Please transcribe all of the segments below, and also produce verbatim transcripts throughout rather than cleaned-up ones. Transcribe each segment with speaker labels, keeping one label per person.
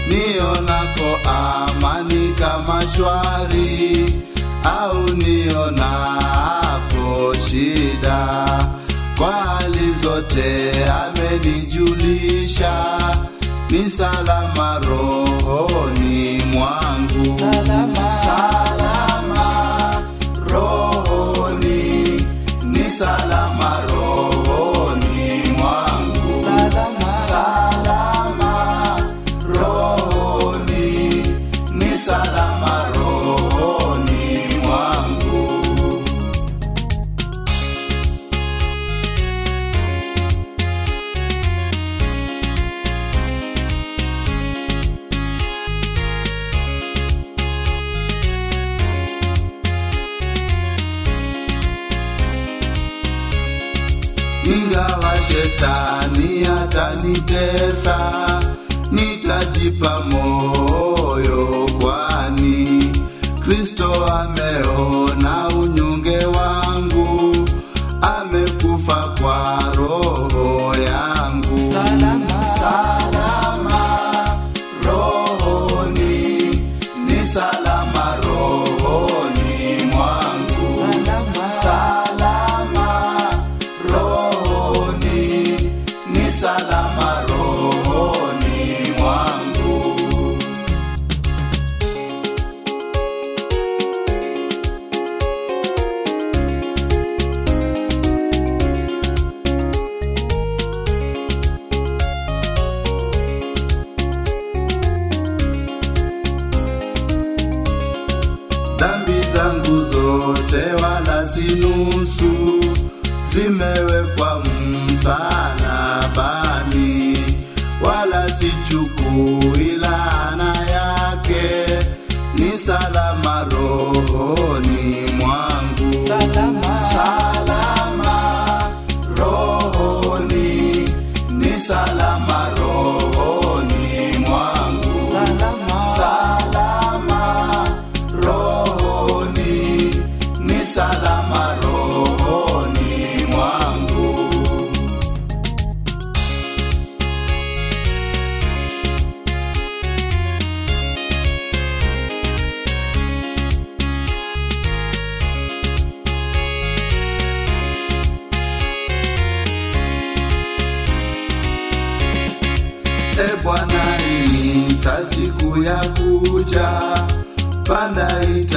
Speaker 1: nionako amani kama shwari, au nionapo shida, kwa hali zote amenijulisha, ni salama rohoni mwangu. Salama, salama rohoni, ni salama rohoni mwangu. Salama, salama rohoni, ni salama rohoni mwangu. Ingawa shetani atanitesa, nitajipa moyo, kwani Kristo ameona unyonge wangu, amekufa kwa roho yangu. Salama, salama rohoni, ni salama rohoni mwangu. Salama, salama rohoni, ni salama rohoni mwangu. Dhambi zangu zote wala si nusu, zimewekwa msalabani, wala sichukui laana yake, ni salama rohoni mwangu. Salama, salama rohoni, ni salama rohoni mwangu. Salama, salama rohoni, ni salama rohoni mwangu. E Bwana, hii siku ya kuja, panda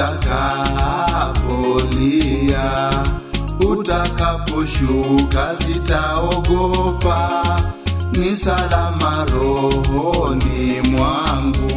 Speaker 1: itakapolia, utakaposhuka sitaogopa, ni salama rohoni mwangu.